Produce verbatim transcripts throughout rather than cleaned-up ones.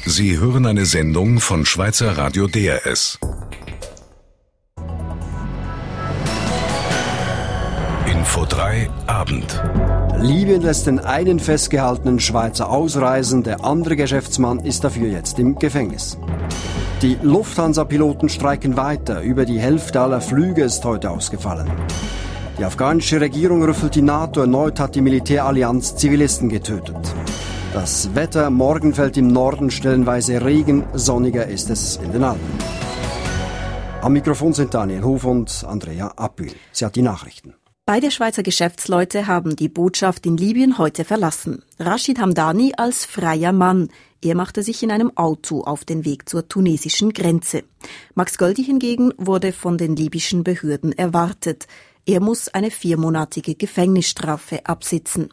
Sie hören eine Sendung von Schweizer Radio D R S. Info drei Abend. Libyen lässt den einen festgehaltenen Schweizer ausreisen, der andere Geschäftsmann ist dafür jetzt im Gefängnis. Die Lufthansa-Piloten streiken weiter, über die Hälfte aller Flüge ist heute ausgefallen. Die afghanische Regierung rüffelt die NATO, erneut hat die Militärallianz Zivilisten getötet. Das Wetter, morgen fällt im Norden stellenweise Regen, sonniger ist es in den Alpen. Am Mikrofon sind Daniel Hof und Andrea Appül. Sie hat die Nachrichten. Beide Schweizer Geschäftsleute haben die Botschaft in Libyen heute verlassen. Rashid Hamdani als freier Mann. Er machte sich in einem Auto auf den Weg zur tunesischen Grenze. Max Goldi hingegen wurde von den libyschen Behörden erwartet. Er muss eine viermonatige Gefängnisstrafe absitzen.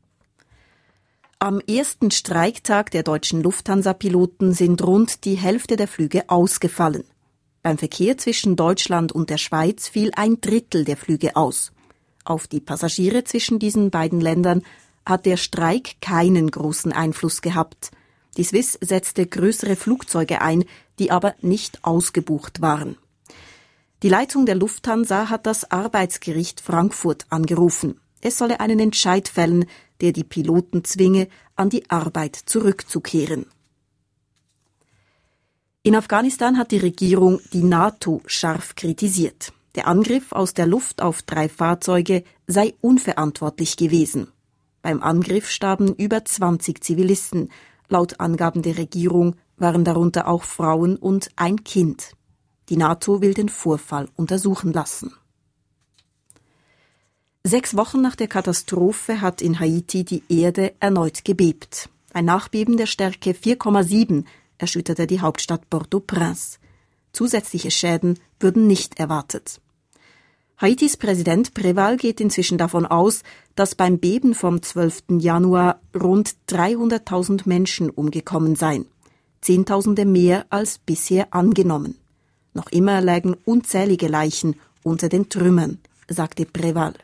Am ersten Streiktag der deutschen Lufthansa-Piloten sind rund die Hälfte der Flüge ausgefallen. Beim Verkehr zwischen Deutschland und der Schweiz fiel ein Drittel der Flüge aus. Auf die Passagiere zwischen diesen beiden Ländern hat der Streik keinen großen Einfluss gehabt. Die Swiss setzte größere Flugzeuge ein, die aber nicht ausgebucht waren. Die Leitung der Lufthansa hat das Arbeitsgericht Frankfurt angerufen. Es solle einen Entscheid fällen, der die Piloten zwinge, an die Arbeit zurückzukehren. In Afghanistan hat die Regierung die NATO scharf kritisiert. Der Angriff aus der Luft auf drei Fahrzeuge sei unverantwortlich gewesen. Beim Angriff starben über zwanzig Zivilisten. Laut Angaben der Regierung waren darunter auch Frauen und ein Kind. Die NATO will den Vorfall untersuchen lassen. Sechs Wochen nach der Katastrophe hat in Haiti die Erde erneut gebebt. Ein Nachbeben der Stärke vier Komma sieben erschütterte die Hauptstadt Port-au-Prince. Zusätzliche Schäden würden nicht erwartet. Haitis Präsident Préval geht inzwischen davon aus, dass beim Beben vom zwölften Januar rund dreihunderttausend Menschen umgekommen seien. Zehntausende mehr als bisher angenommen. Noch immer lägen unzählige Leichen unter den Trümmern, sagte Préval.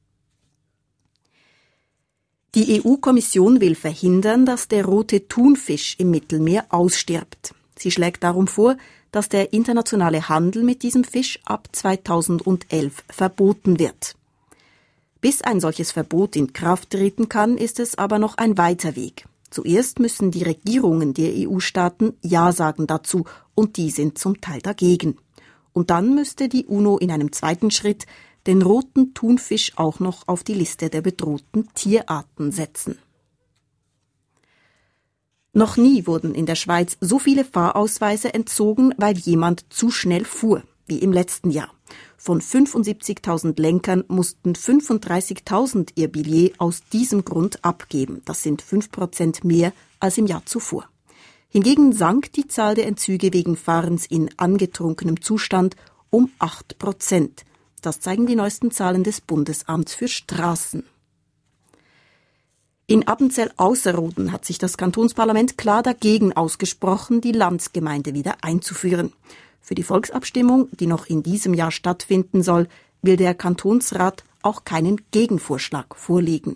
Die E U-Kommission will verhindern, dass der rote Thunfisch im Mittelmeer ausstirbt. Sie schlägt darum vor, dass der internationale Handel mit diesem Fisch ab zweitausendelf verboten wird. Bis ein solches Verbot in Kraft treten kann, ist es aber noch ein weiter Weg. Zuerst müssen die Regierungen der E U-Staaten Ja sagen dazu, und die sind zum Teil dagegen. Und dann müsste die UNO in einem zweiten Schritt den roten Thunfisch auch noch auf die Liste der bedrohten Tierarten setzen. Noch nie wurden in der Schweiz so viele Fahrausweise entzogen, weil jemand zu schnell fuhr, wie im letzten Jahr. Von fünfundsiebzigtausend Lenkern mussten fünfunddreißigtausend ihr Billet aus diesem Grund abgeben. Das sind fünf Prozent mehr als im Jahr zuvor. Hingegen sank die Zahl der Entzüge wegen Fahrens in angetrunkenem Zustand um acht Prozent. Das zeigen die neuesten Zahlen des Bundesamts für Straßen. In Appenzell-Ausserrhoden hat sich das Kantonsparlament klar dagegen ausgesprochen, die Landsgemeinde wieder einzuführen. Für die Volksabstimmung, die noch in diesem Jahr stattfinden soll, will der Kantonsrat auch keinen Gegenvorschlag vorlegen.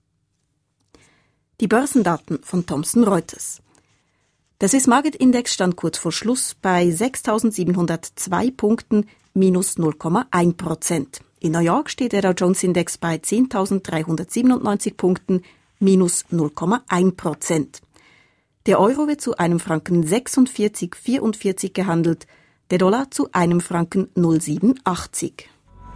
Die Börsendaten von Thomson Reuters. Der Swiss Market Index stand kurz vor Schluss bei sechstausendsiebenhundertzwei Punkten, minus null Komma eins Prozent. In New York steht der Dow Jones Index bei zehntausenddreihundertsiebenundneunzig Punkten, minus null Komma eins Prozent. Der Euro wird zu einem Franken sechsundvierzig Komma vierundvierzig gehandelt, der Dollar zu einem Franken null Komma siebenundachtzig.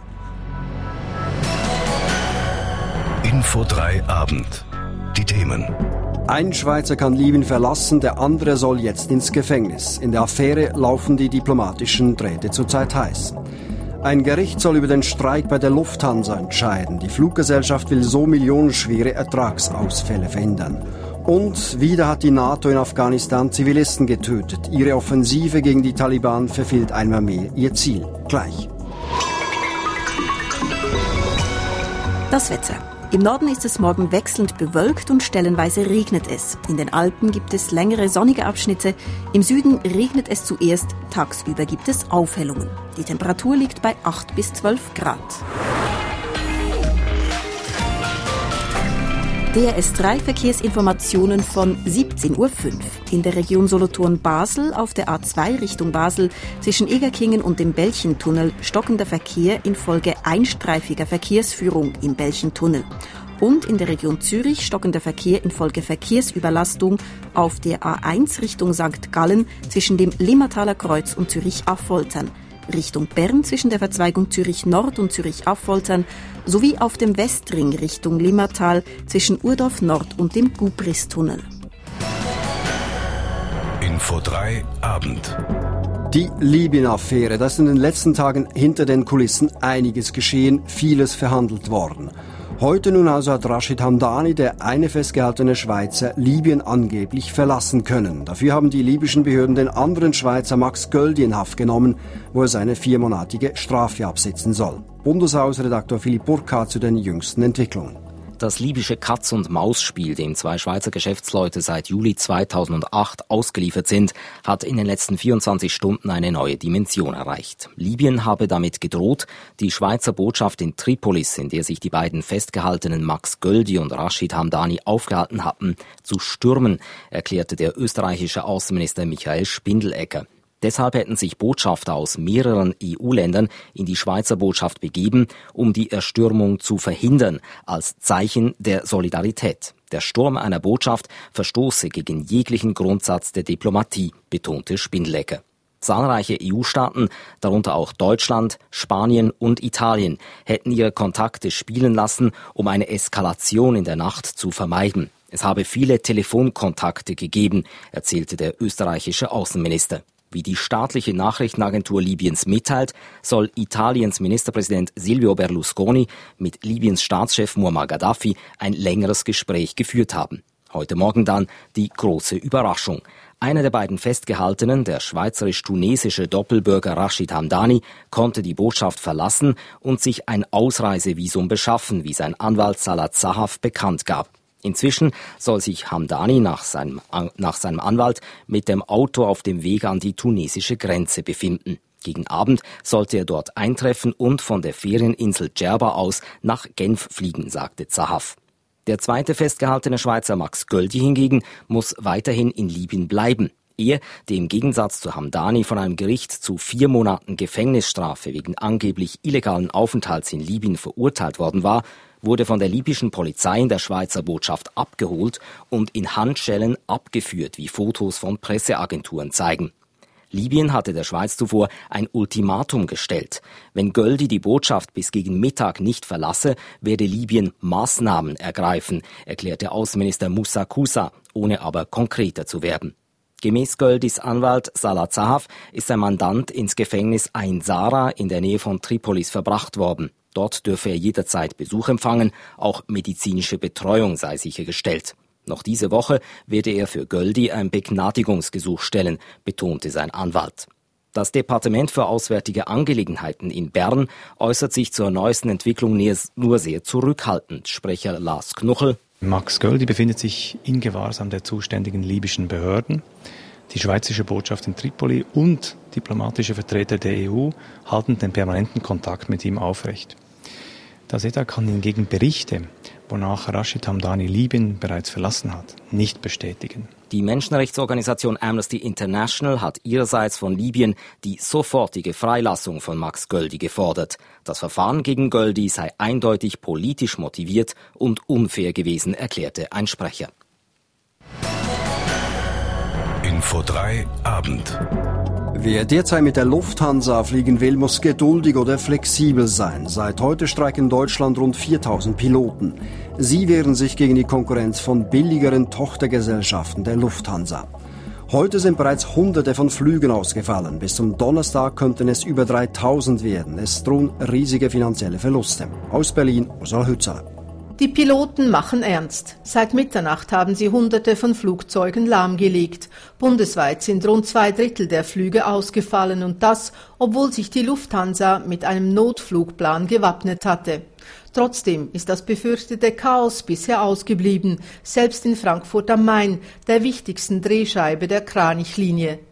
Info drei Abend. Die Themen. Ein Schweizer kann Libyen verlassen, der andere soll jetzt ins Gefängnis. In der Affäre laufen die diplomatischen Drähte zurzeit heiß. Ein Gericht soll über den Streik bei der Lufthansa entscheiden. Die Fluggesellschaft will so millionenschwere Ertragsausfälle verhindern. Und wieder hat die NATO in Afghanistan Zivilisten getötet. Ihre Offensive gegen die Taliban verfehlt einmal mehr ihr Ziel. Gleich. Das Wetter. Im Norden ist es morgen wechselnd bewölkt und stellenweise regnet es. In den Alpen gibt es längere sonnige Abschnitte. Im Süden regnet es zuerst, tagsüber gibt es Aufhellungen. Die Temperatur liegt bei acht bis zwölf Grad. D R S drei Verkehrsinformationen von siebzehn Uhr fünf. In der Region Solothurn-Basel auf der A zwei Richtung Basel zwischen Egerkingen und dem Belchentunnel stockender Verkehr infolge einstreifiger Verkehrsführung im Belchentunnel. Und in der Region Zürich stockender Verkehr infolge Verkehrsüberlastung auf der A eins Richtung Sankt Gallen zwischen dem Limmertaler Kreuz und Zürich-Affoltern. Richtung Bern zwischen der Verzweigung Zürich Nord und Zürich-Affoltern sowie auf dem Westring Richtung Limmertal zwischen Urdorf Nord und dem Gubristunnel. Info drei Abend. Die Libyen-Affäre, da ist in den letzten Tagen hinter den Kulissen einiges geschehen, vieles verhandelt worden. Heute nun also hat Rashid Hamdani, der eine festgehaltene Schweizer, Libyen angeblich verlassen können. Dafür haben die libyschen Behörden den anderen Schweizer Max Göldi in Haft genommen, wo er seine viermonatige Strafe absitzen soll. Bundeshausredaktor Philipp Burkhardt zu den jüngsten Entwicklungen. Das libysche Katz-und-Maus-Spiel, dem zwei Schweizer Geschäftsleute seit Juli zweitausendacht ausgeliefert sind, hat in den letzten vierundzwanzig Stunden eine neue Dimension erreicht. Libyen habe damit gedroht, die Schweizer Botschaft in Tripolis, in der sich die beiden festgehaltenen Max Göldi und Rashid Hamdani aufgehalten hatten, zu stürmen, erklärte der österreichische Außenminister Michael Spindelegger. Deshalb hätten sich Botschafter aus mehreren E U-Ländern in die Schweizer Botschaft begeben, um die Erstürmung zu verhindern, als Zeichen der Solidarität. Der Sturm einer Botschaft verstoße gegen jeglichen Grundsatz der Diplomatie, betonte Spindelegger. Zahlreiche E U-Staaten, darunter auch Deutschland, Spanien und Italien, hätten ihre Kontakte spielen lassen, um eine Eskalation in der Nacht zu vermeiden. Es habe viele Telefonkontakte gegeben, erzählte der österreichische Außenminister. Wie die staatliche Nachrichtenagentur Libyens mitteilt, soll Italiens Ministerpräsident Silvio Berlusconi mit Libyens Staatschef Muammar Gaddafi ein längeres Gespräch geführt haben. Heute Morgen dann die große Überraschung. Einer der beiden Festgehaltenen, der schweizerisch-tunesische Doppelbürger Rashid Hamdani, konnte die Botschaft verlassen und sich ein Ausreisevisum beschaffen, wie sein Anwalt Salah Zahaf bekannt gab. Inzwischen soll sich Hamdani nach seinem, nach seinem Anwalt mit dem Auto auf dem Weg an die tunesische Grenze befinden. Gegen Abend sollte er dort eintreffen und von der Ferieninsel Djerba aus nach Genf fliegen, sagte Zahaf. Der zweite festgehaltene Schweizer Max Göldi hingegen muss weiterhin in Libyen bleiben. Er, der im Gegensatz zu Hamdani von einem Gericht zu vier Monaten Gefängnisstrafe wegen angeblich illegalen Aufenthalts in Libyen verurteilt worden war, wurde von der libyschen Polizei in der Schweizer Botschaft abgeholt und in Handschellen abgeführt, wie Fotos von Presseagenturen zeigen. Libyen hatte der Schweiz zuvor ein Ultimatum gestellt. Wenn Göldi die Botschaft bis gegen Mittag nicht verlasse, werde Libyen Maßnahmen ergreifen, erklärte Außenminister Moussa Koussa, ohne aber konkreter zu werden. Gemäß Göldis Anwalt Salah Zahaf ist sein Mandant ins Gefängnis Ain Sara in der Nähe von Tripolis verbracht worden. Dort dürfe er jederzeit Besuch empfangen, auch medizinische Betreuung sei sichergestellt. Noch diese Woche werde er für Göldi ein Begnadigungsgesuch stellen, betonte sein Anwalt. Das Departement für Auswärtige Angelegenheiten in Bern äußert sich zur neuesten Entwicklung nur sehr zurückhaltend. Sprecher Lars Knuchel: Max Göldi befindet sich in Gewahrsam der zuständigen libyschen Behörden. Die schweizerische Botschaft in Tripoli und diplomatische Vertreter der E U halten den permanenten Kontakt mit ihm aufrecht. Das E T A kann hingegen Berichte, wonach Rashid Hamdani Libyen bereits verlassen hat, nicht bestätigen. Die Menschenrechtsorganisation Amnesty International hat ihrerseits von Libyen die sofortige Freilassung von Max Göldi gefordert. Das Verfahren gegen Göldi sei eindeutig politisch motiviert und unfair gewesen, erklärte ein Sprecher. Info drei Abend. Wer derzeit mit der Lufthansa fliegen will, muss geduldig oder flexibel sein. Seit heute streiken in Deutschland rund viertausend Piloten. Sie wehren sich gegen die Konkurrenz von billigeren Tochtergesellschaften der Lufthansa. Heute sind bereits Hunderte von Flügen ausgefallen. Bis zum Donnerstag könnten es über dreitausend werden. Es drohen riesige finanzielle Verluste. Aus Berlin, Ursula Hützer. Die Piloten machen ernst. Seit Mitternacht haben sie Hunderte von Flugzeugen lahmgelegt. Bundesweit sind rund zwei Drittel der Flüge ausgefallen und das, obwohl sich die Lufthansa mit einem Notflugplan gewappnet hatte. Trotzdem ist das befürchtete Chaos bisher ausgeblieben, selbst in Frankfurt am Main, der wichtigsten Drehscheibe der Kranichlinie.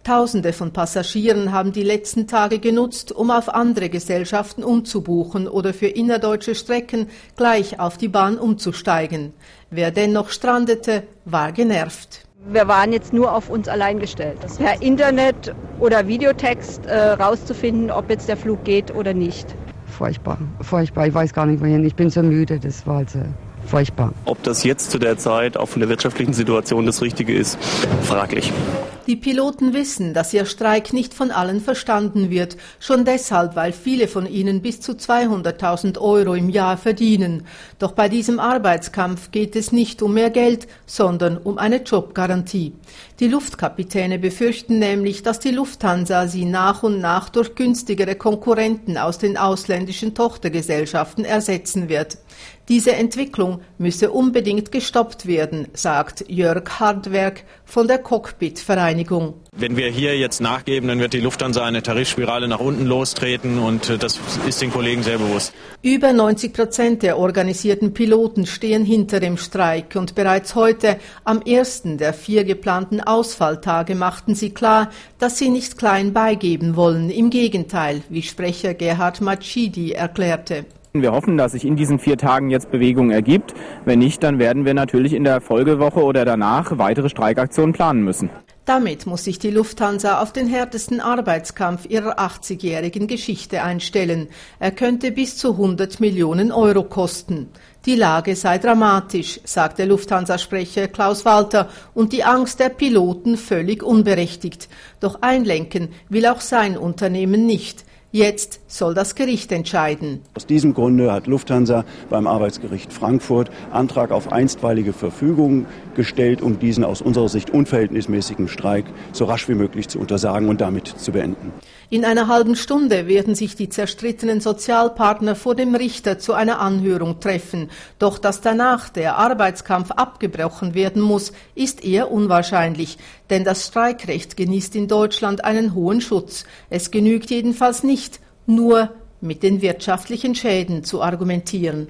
Tausende von Passagieren haben die letzten Tage genutzt, um auf andere Gesellschaften umzubuchen oder für innerdeutsche Strecken gleich auf die Bahn umzusteigen. Wer dennoch strandete, war genervt. Wir waren jetzt nur auf uns allein gestellt. Per Internet oder Videotext äh, rauszufinden, ob jetzt der Flug geht oder nicht. Furchtbar, furchtbar. Ich weiß gar nicht wohin. Ich bin so müde. Das war also furchtbar. Ob das jetzt zu der Zeit auch von der wirtschaftlichen Situation das Richtige ist, fraglich. Die Piloten wissen, dass ihr Streik nicht von allen verstanden wird, schon deshalb, weil viele von ihnen bis zu zweihunderttausend Euro im Jahr verdienen. Doch bei diesem Arbeitskampf geht es nicht um mehr Geld, sondern um eine Jobgarantie. Die Luftkapitäne befürchten nämlich, dass die Lufthansa sie nach und nach durch günstigere Konkurrenten aus den ausländischen Tochtergesellschaften ersetzen wird. Diese Entwicklung müsse unbedingt gestoppt werden, sagt Jörg Hardwerk von der Cockpit-Vereinigung. Wenn wir hier jetzt nachgeben, dann wird die Lufthansa eine Tarifspirale nach unten lostreten und das ist den Kollegen sehr bewusst. Über neunzig Prozent der organisierten Piloten stehen hinter dem Streik und bereits heute, am ersten der vier geplanten Ausfalltage, machten sie klar, dass sie nicht klein beigeben wollen. Im Gegenteil, wie Sprecher Gerhard Matschidi erklärte. Wir hoffen, dass sich in diesen vier Tagen jetzt Bewegung ergibt. Wenn nicht, dann werden wir natürlich in der Folgewoche oder danach weitere Streikaktionen planen müssen. Damit muss sich die Lufthansa auf den härtesten Arbeitskampf ihrer achtzigjährigen Geschichte einstellen. Er könnte bis zu hundert Millionen Euro kosten. Die Lage sei dramatisch, sagt der Lufthansa-Sprecher Klaus Walter, und die Angst der Piloten völlig unberechtigt. Doch einlenken will auch sein Unternehmen nicht. Jetzt soll das Gericht entscheiden. Aus diesem Grunde hat Lufthansa beim Arbeitsgericht Frankfurt Antrag auf einstweilige Verfügung gestellt, um diesen aus unserer Sicht unverhältnismäßigen Streik so rasch wie möglich zu untersagen und damit zu beenden. In einer halben Stunde werden sich die zerstrittenen Sozialpartner vor dem Richter zu einer Anhörung treffen. Doch dass danach der Arbeitskampf abgebrochen werden muss, ist eher unwahrscheinlich. Denn das Streikrecht genießt in Deutschland einen hohen Schutz. Es genügt jedenfalls nicht, nur mit den wirtschaftlichen Schäden zu argumentieren.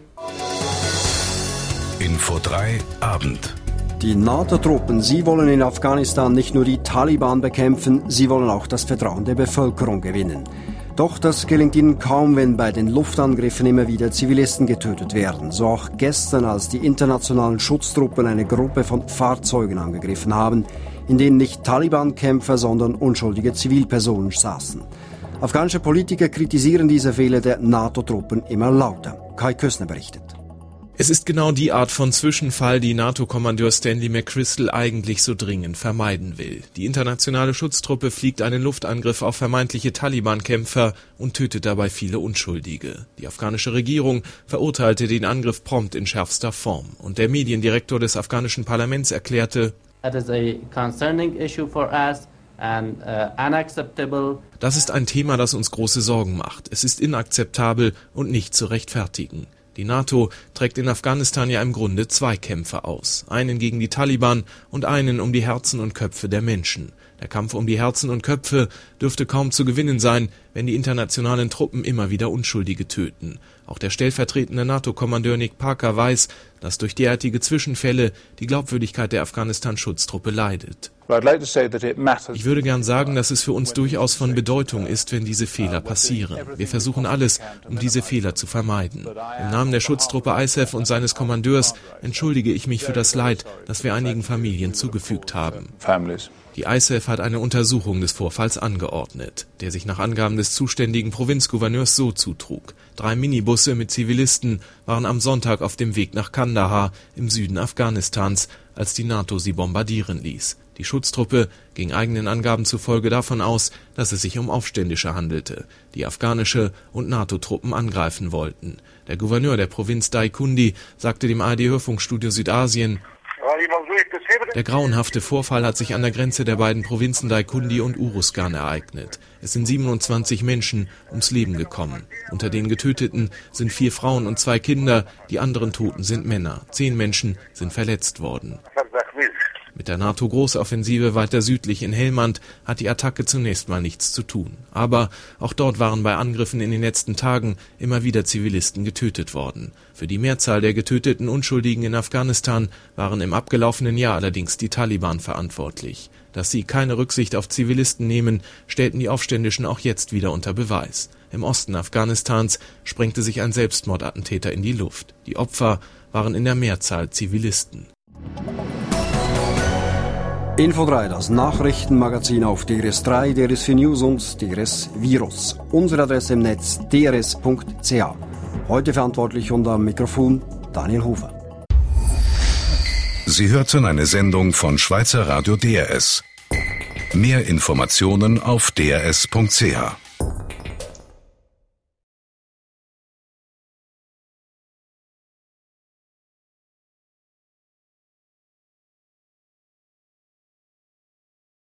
Info drei Abend. Die NATO-Truppen, sie wollen in Afghanistan nicht nur die Taliban bekämpfen, sie wollen auch das Vertrauen der Bevölkerung gewinnen. Doch das gelingt ihnen kaum, wenn bei den Luftangriffen immer wieder Zivilisten getötet werden. So auch gestern, als die internationalen Schutztruppen eine Gruppe von Fahrzeugen angegriffen haben, in denen nicht Taliban-Kämpfer, sondern unschuldige Zivilpersonen saßen. Afghanische Politiker kritisieren diese Fehler der NATO-Truppen immer lauter. Kai Kössner berichtet. Es ist genau die Art von Zwischenfall, die NATO-Kommandeur Stanley McChrystal eigentlich so dringend vermeiden will. Die internationale Schutztruppe fliegt einen Luftangriff auf vermeintliche Taliban-Kämpfer und tötet dabei viele Unschuldige. Die afghanische Regierung verurteilte den Angriff prompt in schärfster Form. Und der Mediendirektor des afghanischen Parlaments erklärte, That is a concerning issue for us. And, uh, unacceptable. Das ist ein Thema, das uns große Sorgen macht. Es ist inakzeptabel und nicht zu rechtfertigen. Die NATO trägt in Afghanistan ja im Grunde zwei Kämpfe aus. Einen gegen die Taliban und einen um die Herzen und Köpfe der Menschen. Der Kampf um die Herzen und Köpfe dürfte kaum zu gewinnen sein, wenn die internationalen Truppen immer wieder Unschuldige töten. Auch der stellvertretende NATO-Kommandeur Nick Parker weiß, dass durch derartige Zwischenfälle die Glaubwürdigkeit der Afghanistan-Schutztruppe leidet. Ich würde gern sagen, dass es für uns durchaus von Bedeutung ist, wenn diese Fehler passieren. Wir versuchen alles, um diese Fehler zu vermeiden. Im Namen der Schutztruppe I S A F und seines Kommandeurs entschuldige ich mich für das Leid, das wir einigen Familien zugefügt haben. Die I S A F hat eine Untersuchung des Vorfalls angeordnet, der sich nach Angaben des zuständigen Provinzgouverneurs so zutrug. Drei Minibusse mit Zivilisten waren am Sonntag auf dem Weg nach Kandahar im Süden Afghanistans, als die NATO sie bombardieren ließ. Die Schutztruppe ging eigenen Angaben zufolge davon aus, dass es sich um Aufständische handelte, die afghanische und NATO-Truppen angreifen wollten. Der Gouverneur der Provinz Daikundi sagte dem A R D-Hörfunkstudio Südasien, der grauenhafte Vorfall hat sich an der Grenze der beiden Provinzen Daikundi und Uruzgan ereignet. Es sind siebenundzwanzig Menschen ums Leben gekommen. Unter den Getöteten sind vier Frauen und zwei Kinder, die anderen Toten sind Männer. Zehn Menschen sind verletzt worden. Mit der NATO-Großoffensive weiter südlich in Helmand hat die Attacke zunächst mal nichts zu tun. Aber auch dort waren bei Angriffen in den letzten Tagen immer wieder Zivilisten getötet worden. Für die Mehrzahl der getöteten Unschuldigen in Afghanistan waren im abgelaufenen Jahr allerdings die Taliban verantwortlich. Dass sie keine Rücksicht auf Zivilisten nehmen, stellten die Aufständischen auch jetzt wieder unter Beweis. Im Osten Afghanistans sprengte sich ein Selbstmordattentäter in die Luft. Die Opfer waren in der Mehrzahl Zivilisten. Info drei, das Nachrichtenmagazin auf D R S drei, D R S vier News und D R S Virus. Unsere Adresse im Netz d r s punkt c h. Heute verantwortlich und am Mikrofon Daniel Hofer. Sie hörten eine Sendung von Schweizer Radio D R S. Mehr Informationen auf d r s punkt c h.